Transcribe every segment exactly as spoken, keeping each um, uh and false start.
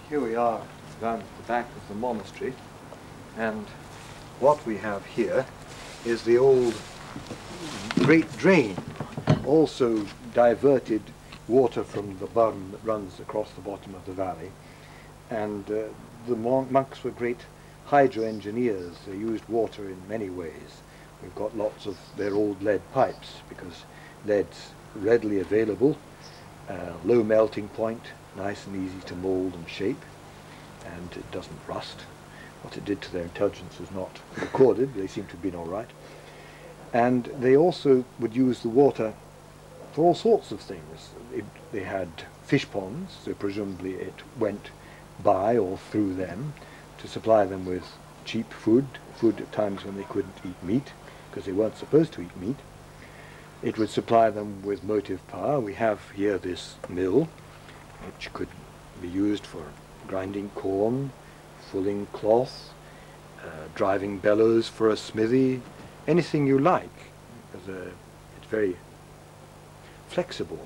Here we are down at the back of the monastery, and what we have here is the old great drain. Also diverted water from the burn that runs across the bottom of the valley, and uh, the mon monks were great hydro engineers. They used water in many ways. We've got lots of their old lead pipes because lead's readily available, uh, low melting point, nice and easy to mould and shape, and it doesn't rust. What it did to their intelligence is not recorded. They seem to have been all right. And they also would use the water for all sorts of things. It, they had fish ponds, so presumably it went by or through them to supply them with cheap food, food at times when they couldn't eat meat, because they weren't supposed to eat meat. It would supply them with motive power. We have here this mill, which could be used for grinding corn, fulling cloth, uh, driving bellows for a smithy, anything you like. Because, uh, it's very flexible.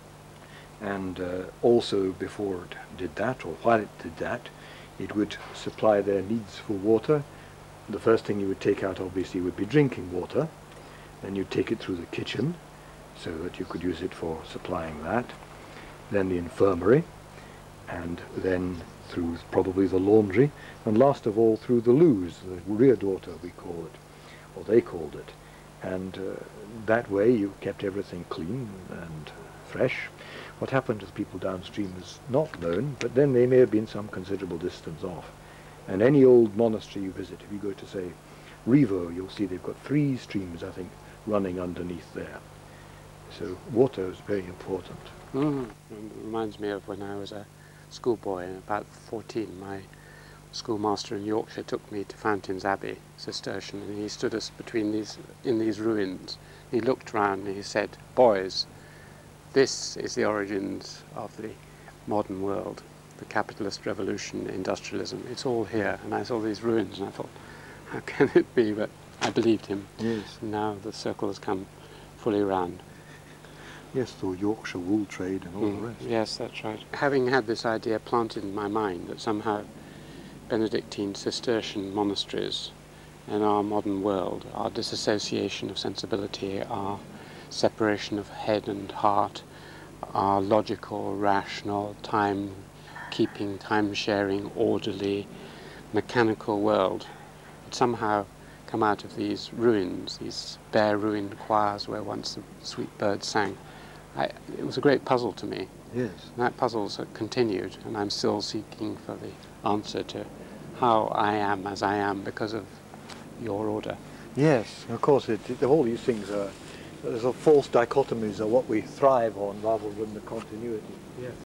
And uh, also before it did that, or while it did that, it would supply their needs for water. The first thing you would take out obviously would be drinking water. Then you'd take it through the kitchen so that you could use it for supplying that. Then the infirmary, and then through probably the laundry, and last of all through the loos, the rear daughter we call it, or they called it. And uh, that way you kept everything clean and fresh. What happened to the people downstream is not known, but then they may have been some considerable distance off. And any old monastery you visit, if you go to, say, Revo, you'll see they've got three streams, I think, running underneath there. So water is very important. Mm. It reminds me of when I was a schoolboy, about fourteen. My schoolmaster in Yorkshire took me to Fountains Abbey, Cistercian, and he stood us between these, in these ruins. He looked round and he said, "Boys, this is the origins of the modern world, the capitalist revolution, industrialism. It's all here." And I saw these ruins and I thought, how can it be? But I believed him. Yes. Now the circle has come fully round. Yes, the Yorkshire wool trade and all Mm. the rest. Yes, that's right. Having had this idea planted in my mind that somehow Benedictine Cistercian monasteries in our modern world, our disassociation of sensibility, our separation of head and heart, our logical, rational, time-keeping, time-sharing, orderly, mechanical world had somehow come out of these ruins, these bare ruined choirs where once the sweet birds sang. I, it was a great puzzle to me. Yes. And that puzzle's continued, and I'm still seeking for the answer to how I am as I am because of your order. Yes, of course, it, it, all these things are, there's a false dichotomies are what we thrive on rather than the continuity. Yes.